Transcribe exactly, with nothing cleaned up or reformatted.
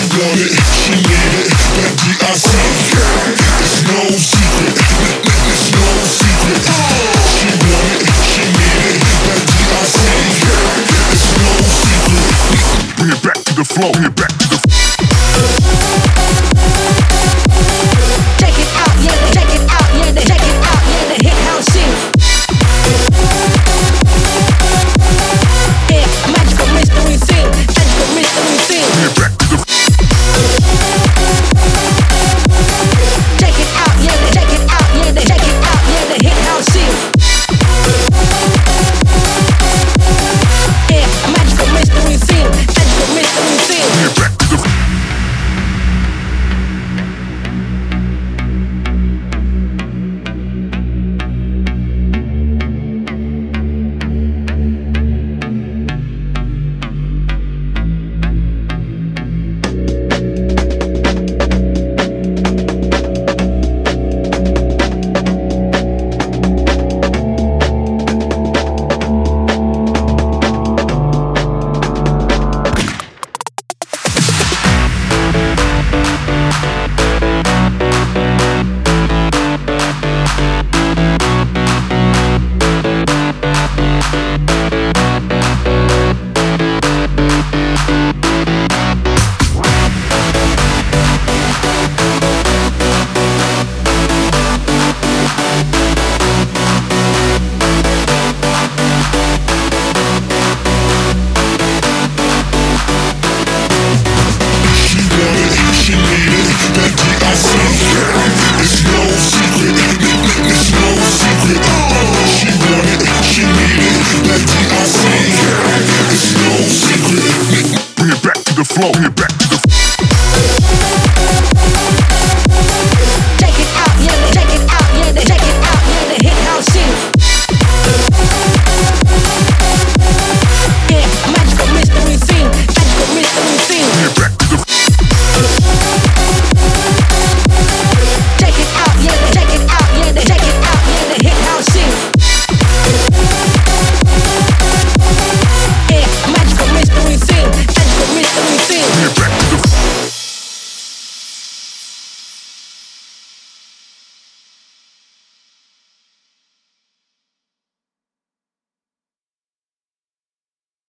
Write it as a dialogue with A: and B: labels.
A: want it, she need it, that D I C. It's no secret, it's no secret. She want it, she need it, that D I C. It's no secret. Bring it back to the flow, bring it back to the
B: Check it out, yeah, check it out, yeah, check it out, yeah, the hit house shit. Yeah, a magical mystery scene, magical mystery scene.
A: Bring it back to the
B: Check it out, yeah, check it out, yeah, check it out, yeah, the hit house shit. Yeah, a magical mystery scene, magical mystery scene.
A: Bring it back to the flow, bring it back.